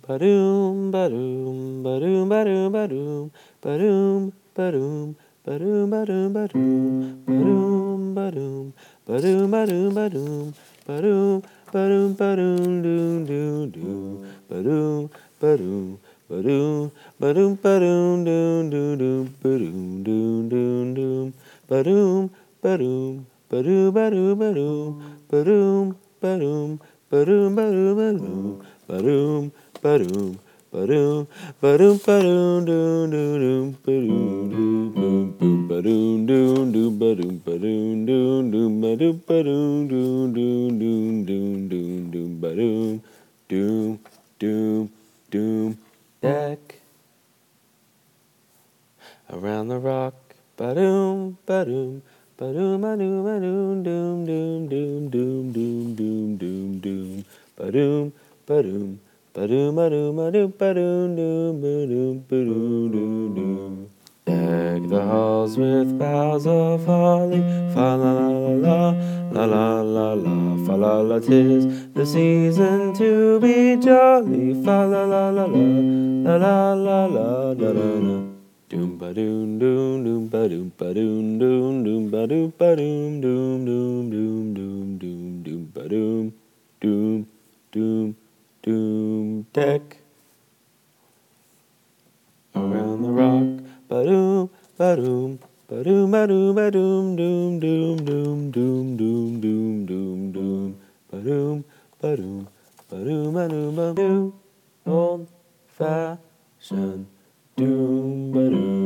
Ba-doom, ba-doom, ba-doom, ba-doom, ba-doom, ba-doom, ba-doom, ba-doom, ba-doom, ba-doom, ba-doom, ba-doom, ba-doom, ba-doom, ba-doom, ba-doom, ba-doom, ba-doom, doom, doom, doom, ba-doom, ba-doom, ba-doom, ba-doom, ba-doom, doom, doom, doom, ba-doom, doom, doom, doom, ba-doom, ba-doom, ba-doom, ba-doom, ba-doom, ba-doom, ba-doom, ba-doom, ba-doom, ba-doom, ba-doom, ba-doom, ba-doom, ba-doom, doom, doom, doom, ba-doom, doom, boom, boom, ba-doom, doom, ba-doom, ba-doom, ba-doom, doom, doom, doom, doom, doom, ba-doom, doom, doom, doom, deck around the rock, ba-doom, ba-doom, ba-doom, ba-doom, ba-doom, doom, doom, doom, doom, doom, doom, doom, doom, ba-doom, ba-doom, ba-doom, ba-doom, ba-doom, ba-doom, doom, ba-doom, ba-doom, doom, doom. Deck the halls with boughs of holly, fa la la la la, la la la la, fa la la, 'tis the season to be jolly, fa la la la la, la la la la la la. Doom ba doom doom doom ba doom ba doom doom doom ba doom ba doom doom doom doom doom doom doom ba doom doom doom doom, deck around the rock, ba doom ba doom ba doom ba doom ba doom doom doom doom doom doom doom doom doom ba doom ba doom ba doom ba doom ba doom, old fashioned doom ba doom.